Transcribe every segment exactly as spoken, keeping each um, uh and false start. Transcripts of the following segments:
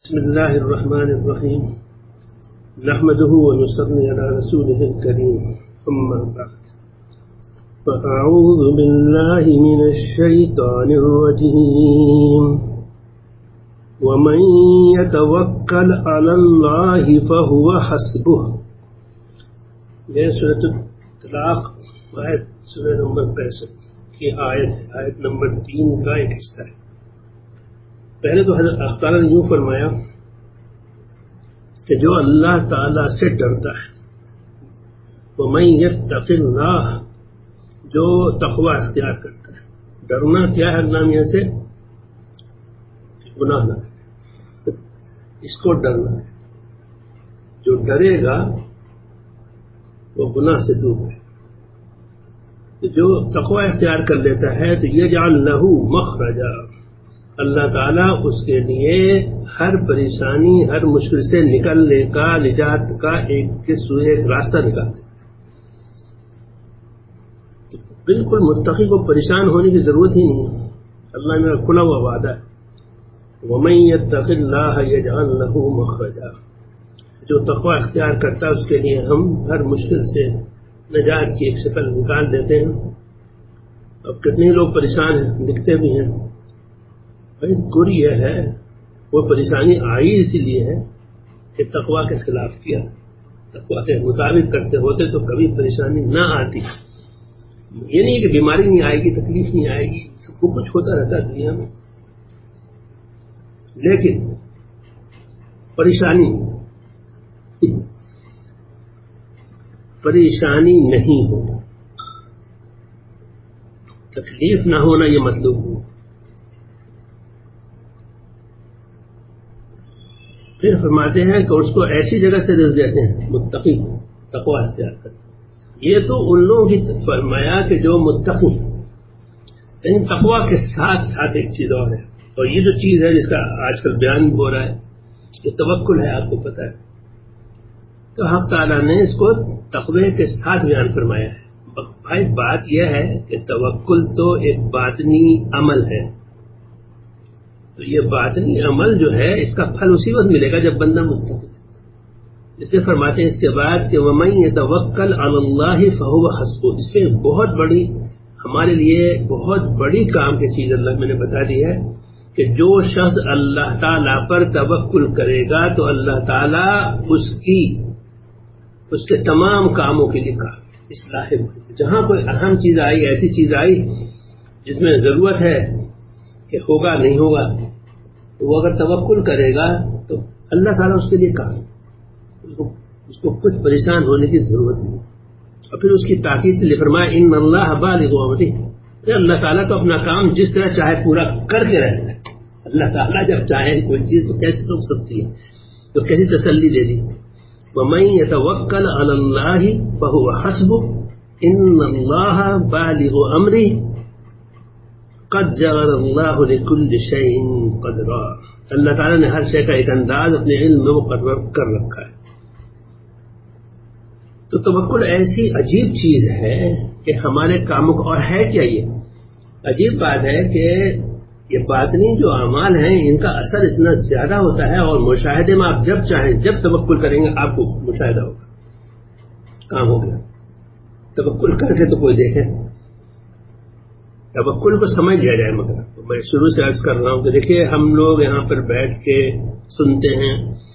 بسم الله الرحمن الرحيم نحمده ونصلي على رسوله الكريم أما بعد فأعوذ بالله من الشيطان الرجيم ومن يتوكل على الله فهو حسبه. یہ سورۃ الطلاق آیت سورہ نمبر پینسٹھ کی آیت آیت نمبر تین کا ایک حصہ ہے. پہلے تو حضرت اللہ تعالیٰ نے یوں فرمایا کہ جو اللہ تعالیٰ سے ڈرتا ہے وَمَن يَتَّقِ اللَّهَ، جو تقوی اختیار کرتا ہے. ڈرنا کیا ہے اللہ میاں سے؟ گناہ نہ کرے، اس کو ڈرنا ہے. جو ڈرے گا وہ گناہ سے دور ہے. جو تقوی اختیار کر لیتا ہے تو یجعل لہ مخرجا، اللہ تعالیٰ اس کے لیے ہر پریشانی ہر مشکل سے نکلنے کا نجات کا ایک ایک راستہ نکالتے. بالکل متقی کو پریشان ہونے کی ضرورت ہی نہیں ہے. اللہ میرا کھلا ہوا وعدہ ہے وَمَن يَتَّقِ اللَّهَ يَجْعَل لَّهُ مَخْرَجًا. جو تقوی اختیار کرتا ہے اس کے لیے ہم ہر مشکل سے نجات کی ایک شکل نکال دیتے ہیں. اب کتنے لوگ پریشان ہیں، لکھتے بھی ہیں بھائی گر یہ ہے وہ پریشانی آئی اسی لیے ہے کہ تقوی کے خلاف کیا. تقوی کے مطابق کرتے ہوتے تو کبھی پریشانی نہ آتی. یہ نہیں کہ بیماری نہیں آئے گی، تکلیف نہیں آئے گی، سب کو کچھ ہوتا رہتا ہے دنیا میں، لیکن پریشانی پریشانی نہیں ہونا، تکلیف نہ ہونا یہ مطلوب نہیں. پھر فرماتے ہیں کہ اس کو ایسی جگہ سے رزق دیتے ہیں متقی تقوی اختیار کرتے. یہ تو ان لوگوں کی فرمایا کہ جو متقی، لیکن تقوی کے ساتھ ساتھ ایک چیز اور ہے، اور یہ جو چیز ہے جس کا آج کل بیان ہو رہا ہے یہ توکل ہے. آپ کو پتہ ہے تو حق تعالیٰ نے اس کو تقوی کے ساتھ بیان فرمایا ہے. بھائی بات یہ ہے کہ توکل تو ایک باطنی عمل ہے، تو یہ باطنی عمل جو ہے اس کا پھل اسی وقت ملے گا جب بندہ متقی. اس لیے فرماتے ہیں اس کے بعد کہ وَمَن يَتَوَكَّلْ عَلَى اللَّهِ فَهُوَ حَسْبُهُ. اس میں بہت بڑی ہمارے لیے بہت بڑی کام کی چیز اللہ میں نے بتا دی ہے کہ جو شخص اللہ تعالیٰ پر توکل کرے گا تو اللہ تعالیٰ اس کی اس کے تمام کاموں کے لیے کام اصلاح. جہاں کوئی اہم چیز آئی، ایسی چیز آئی جس میں ضرورت ہے کہ ہوگا نہیں ہوگا، تو وہ اگر توکل کرے گا تو اللہ تعالیٰ اس کے لیے کام، اس کو اس کو کچھ پریشان ہونے کی ضرورت نہیں. اور پھر اس کی تاکید کے لیے فرمایا ان اللہ بالغ امرہ، اللہ تعالیٰ تو اپنا کام جس طرح چاہے پورا کر کے رہتا ہے. اللہ تعالیٰ جب چاہے کوئی چیز تو کیسے روک سکتی ہے، تو کیسی تسلی دے دی. وَمَن يَتَوَكَّلْ عَلَى اللَّهِ فَهُوَ حَسْبُهُ إِنَّ اللَّهَ بَالِغُ أَمْرِهِ قَدْ جَعَلَ اللَّهُ لِكُلِّ شَيْءٍ قَدْرًا. اللہ تعالیٰ نے ہر شے کا ایک انداز اپنے علم میں مقرر کر رکھا ہے. تو توکل ایسی عجیب چیز ہے کہ ہمارے کاموں کو، اور ہے کیا یہ عجیب بات ہے کہ یہ باطنی جو اعمال ہیں ان کا اثر اتنا زیادہ ہوتا ہے، اور مشاہدے میں آپ جب چاہیں جب توکل کریں گے آپ کو مشاہدہ ہوگا. کام ہو گیا. توکل کر کے تو کوئی دیکھے، توکل کو سمجھ لیا جائے. مگر میں شروع سے عرض کر رہا ہوں کہ دیکھیے ہم لوگ یہاں پر بیٹھ کے سنتے ہیں،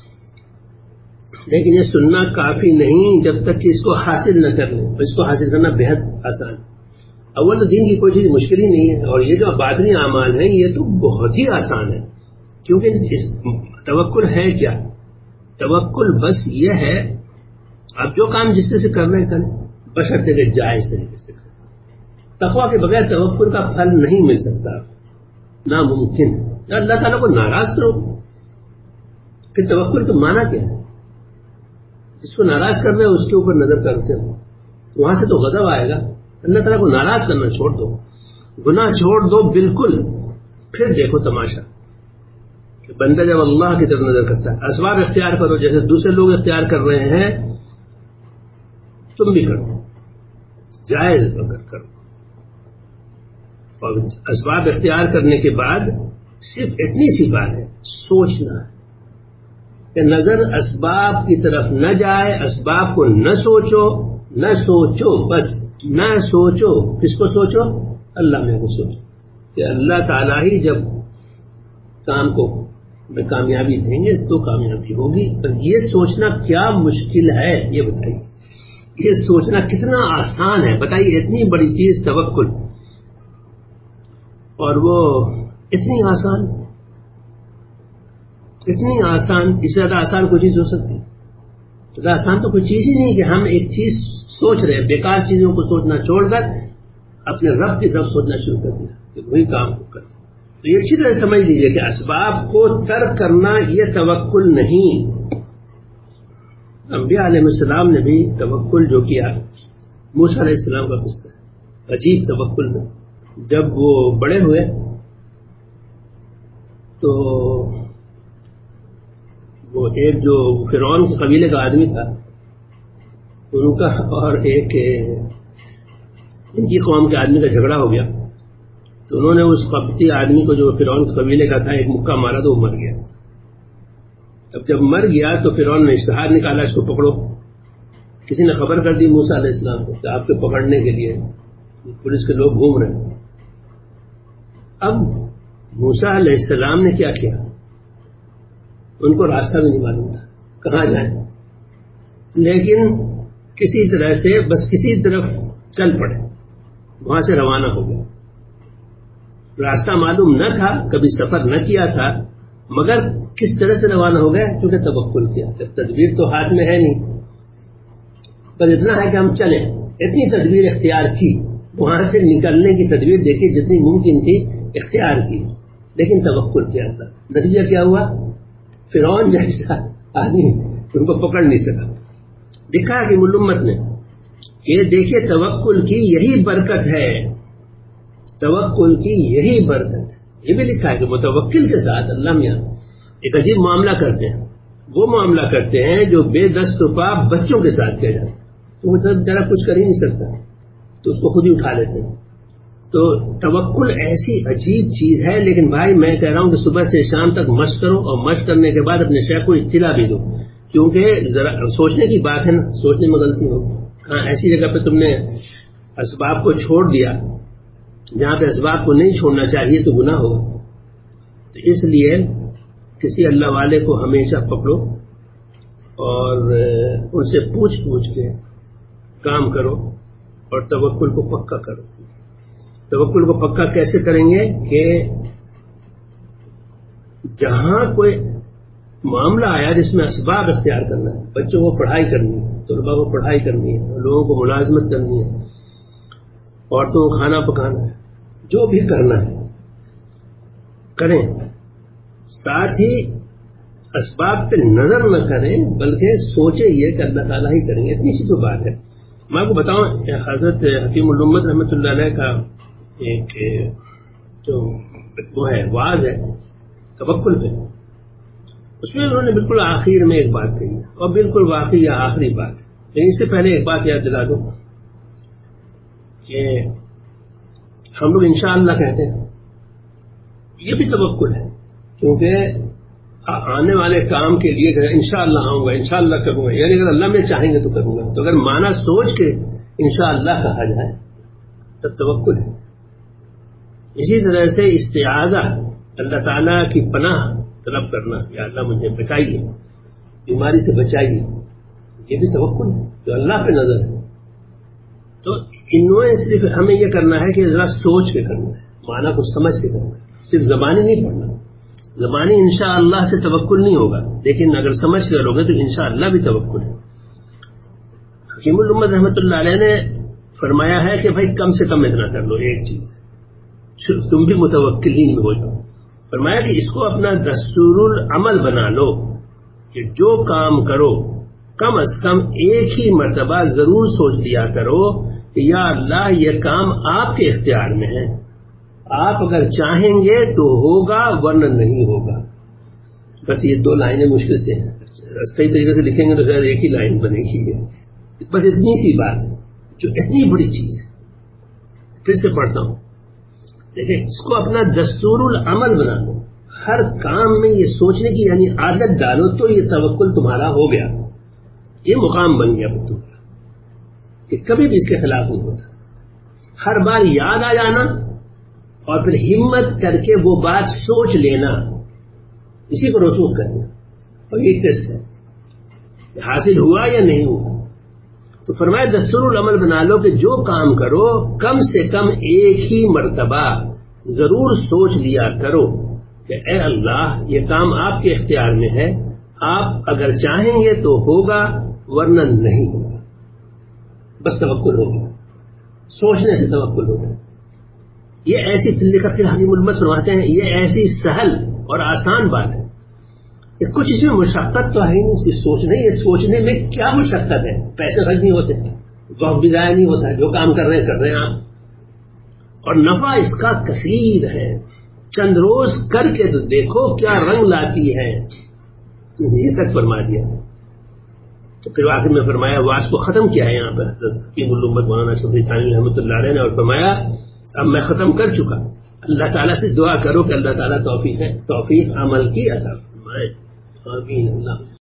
لیکن یہ سننا کافی نہیں جب تک کہ اس کو حاصل نہ کر لیں. اس کو حاصل کرنا بہت آسان. اول تو دین کی کوئی چیز مشکل ہی نہیں ہے، اور یہ جو باطنی اعمال ہیں یہ تو بہت ہی آسان ہے. کیونکہ توکل ہے کیا؟ توکل بس یہ ہے آپ جو کام جس طرح سے کر رہے ہیں کریں، بشرطے کہ جائز طریقے سے کریں. تقوی کے بغیر توکل کا پھل نہیں مل سکتا، ناممکن. اللہ تعالیٰ کو ناراض کرو کہ توکل کا معنی کیا ہے؟ جس کو ناراض کر رہے ہو اس کے اوپر نظر کرتے ہو، وہاں سے تو غضب آئے گا. اللہ تعالیٰ کو ناراض کرنا چھوڑ دو، گناہ چھوڑ دو بالکل. پھر دیکھو تماشا کہ بندہ جب اللہ کی طرف نظر کرتا ہے. اسباب اختیار کرو جیسے دوسرے لوگ اختیار کر رہے ہیں، تم بھی کرو، جائز اگر کرو. اور اسباب اختیار کرنے کے بعد صرف اتنی سی بات ہے، سوچنا ہے کہ نظر اسباب کی طرف نہ جائے، اسباب کو نہ سوچو، نہ سوچو، بس نہ سوچو. کس کو سوچو؟ اللہ میں کو سوچو کہ اللہ تعالیٰ ہی جب کام کو میں کامیابی دیں گے تو کامیابی ہوگی. اور یہ سوچنا کیا مشکل ہے یہ بتائیے، یہ سوچنا کتنا آسان ہے بتائیے. اتنی بڑی چیز توکل، اور وہ اتنی آسان، اتنی آسان، اس سے زیادہ آسان کوئی چیز ہو سکتی ہے؟ زیادہ آسان تو کوئی چیز ہی نہیں کہ ہم ایک چیز سوچ رہے ہیں، بیکار چیزوں کو سوچنا چھوڑ کر اپنے رب کی طرف سوچنا شروع کر دیا کہ وہی کام کو کر. تو یہ اچھی طرح سمجھ لیجیے کہ اسباب کو ترک کرنا یہ توکل نہیں. انبیاء علیہ السلام نے بھی توکل جو کیا، موسیٰ علیہ السلام کا قصہ ہے عجیب توکل میں. جب وہ بڑے ہوئے تو وہ ایک جو فرعون کے قبیلے کا آدمی تھا ان کا اور ایک ان کی قوم کے آدمی کا جھگڑا ہو گیا. تو انہوں نے اس قبطی آدمی کو جو فرعون کے قبیلے کا تھا ایک مکہ مارا تو وہ مر گیا. اب جب مر گیا تو فرعون نے اشتہار نکالا اس کو پکڑو. کسی نے خبر کر دی موسیٰ علیہ السلام کو کہ آپ کے پکڑنے کے لیے پولیس کے لوگ گھوم رہے ہیں. اب موسیٰ علیہ السلام نے کیا کیا؟ ان کو راستہ بھی نہیں معلوم تھا کہاں جائیں، لیکن کسی طرح سے بس کسی طرف چل پڑے، وہاں سے روانہ ہو گئے. راستہ معلوم نہ تھا، کبھی سفر نہ کیا تھا، مگر کس طرح سے روانہ ہو گئے؟ کیونکہ توکل کیا. جب تدبیر تو ہاتھ میں ہے نہیں، پر اتنا ہے کہ ہم چلیں. اتنی تدبیر اختیار کی، وہاں سے نکلنے کی تدبیر دیکھی جتنی ممکن تھی اختیار کی، لیکن توکل کیا تھا. نتیجہ کیا ہوا؟ فرعون جیسا آدمی ان کو پکڑ نہیں سکا. لکھا کہ ملمت نے کہ دیکھیے توکل کی یہی برکت ہے، توکل کی یہی برکت ہے. یہ بھی لکھا ہے کہ متوکل کے ساتھ اللہ میاں ایک عجیب معاملہ کرتے ہیں. وہ معاملہ کرتے ہیں جو بے دست و پا بچوں کے ساتھ کیا جاتا ہے. تو وہ سب ذرا کچھ کر ہی نہیں سکتا تو اس کو خود ہی اٹھا لیتے ہیں. تو توکل ایسی عجیب چیز ہے. لیکن بھائی میں کہہ رہا ہوں کہ صبح سے شام تک مشق کرو، اور مشق کرنے کے بعد اپنے شیخ کو اطلاع بھی دو، کیونکہ ذرا سوچنے کی بات ہے نا، سوچنے میں غلطی ہو. ہاں ایسی جگہ پہ تم نے اسباب کو چھوڑ دیا جہاں پہ اسباب کو نہیں چھوڑنا چاہیے تو گناہ ہوگا. تو اس لیے کسی اللہ والے کو ہمیشہ پکڑو اور ان سے پوچھ پوچھ کے کام کرو اور توکل کو پکا کرو. توکل کو پکا کیسے کریں گے کہ جہاں کوئی معاملہ آیا جس میں اسباب اختیار کرنا ہے، بچوں کو پڑھائی کرنی ہے، طلباء کو پڑھائی کرنی ہے، لوگوں کو ملازمت کرنی ہے، عورتوں کو کھانا پکانا ہے، جو بھی کرنا ہے کریں. ساتھ ہی اسباب پہ نظر نہ کریں بلکہ سوچیں یہ کہ اللہ تعالیٰ ہی کریں گے. اتنی سی تو بات ہے. میں آپ کو بتاؤں حضرت حکیم الامت رحمۃ اللہ علیہ کا ایک جو وہ ہے واعظ ہے توکل پہ، اس میں انہوں نے بالکل آخر میں ایک بات کہی اور بالکل واقعی یا آخری بات. لیکن اس سے پہلے ایک بات یاد دلا دوں کہ ہم لوگ انشاءاللہ کہتے ہیں، یہ بھی توکل ہے، کیونکہ آنے والے کام کے لیے انشاءاللہ آؤں گا، انشاءاللہ کروں گا، یعنی اگر اللہ میں چاہیں گے تو کروں گا. تو اگر معنی سوچ کے انشاءاللہ کہا جائے تب توکل ہے. اسی طرح سے استعاذہ، اللہ تعالیٰ کی پناہ طلب کرنا، یا اللہ مجھے بچائیے، بیماری سے بچائیے، یہ بھی توکل ہے جو اللہ پہ نظر ہے. تو انہوں صرف ہمیں یہ کرنا ہے کہ ذرا سوچ کے کرنا ہے، معنی کو سمجھ کے کرنا ہے، صرف زبانی نہیں پڑھنا. زبانی انشاءاللہ سے توکل نہیں ہوگا، لیکن اگر سمجھ کے کرو گے تو انشاءاللہ بھی توکل ہے. حکیم الامت رحمۃ اللہ علیہ نے فرمایا ہے کہ بھائی کم سے کم اتنا کر لو، ایک چیز تم بھی متوکلین میں ہو جاؤ. فرمایا کہ اس کو اپنا دستور العمل بنا لو کہ جو کام کرو کم از کم ایک ہی مرتبہ ضرور سوچ لیا کرو کہ یا اللہ یہ کام آپ کے اختیار میں ہے، آپ اگر چاہیں گے تو ہوگا ورنہ نہیں ہوگا. بس یہ دو لائنیں مشکل سے ہیں، صحیح طریقے سے لکھیں گے تو شاید ایک ہی لائن بنے گی. بس اتنی سی بات ہے جو اتنی بڑی چیز ہے. پھر سے پڑھتا ہوں، دیکھیں اس کو اپنا دستور العمل بنا لو. ہر کام میں یہ سوچنے کی یعنی عادت ڈالو تو یہ توکل تمہارا ہو گیا، یہ مقام بن گیا تمہارا کہ کبھی بھی اس کے خلاف نہیں ہوتا. ہر بار یاد آ جانا اور پھر ہمت کر کے وہ بات سوچ لینا، اسی کو رسوخ کرنا. اور یہ ٹیسٹ ہے کہ حاصل ہوا یا نہیں ہوا. تو فرمایا دستور العمل بنا لو کہ جو کام کرو کم سے کم ایک ہی مرتبہ ضرور سوچ لیا کرو کہ اے اللہ یہ کام آپ کے اختیار میں ہے، آپ اگر چاہیں گے تو ہوگا ورنہ نہیں ہوگا. بس توکل ہوگا، سوچنے سے توکل ہوتا ہے. یہ ایسی لکھت کے حکیم المت فرماتے ہیں یہ ایسی سہل اور آسان بات ہے کہ کچھ اس میں مشقت تو ہے نہیں، صرف سوچنے. یہ سوچنے میں کیا مشقت ہے؟ پیسے خرچ نہیں ہوتے، وقت بھی ضائع نہیں ہوتا، جو کام کر رہے ہیں کر رہے ہیں آپ. اور نفع اس کا کثیر ہے، چند روز کر کے تو دیکھو کیا رنگ لاتی ہے. یہ تک فرما دیا. تو پھر آخر میں فرمایا واس کو ختم کیا ہے یہاں پہ حضرت حکیم الامت مولانا شفیع تھانوی رحمۃ اللہ علیہ نے، اور فرمایا اب میں ختم کر چکا. اللہ تعالیٰ سے دعا کرو کہ اللہ تعالیٰ توفیق ہے توفیق عمل کی عطا فرمائے. آمین. اللہ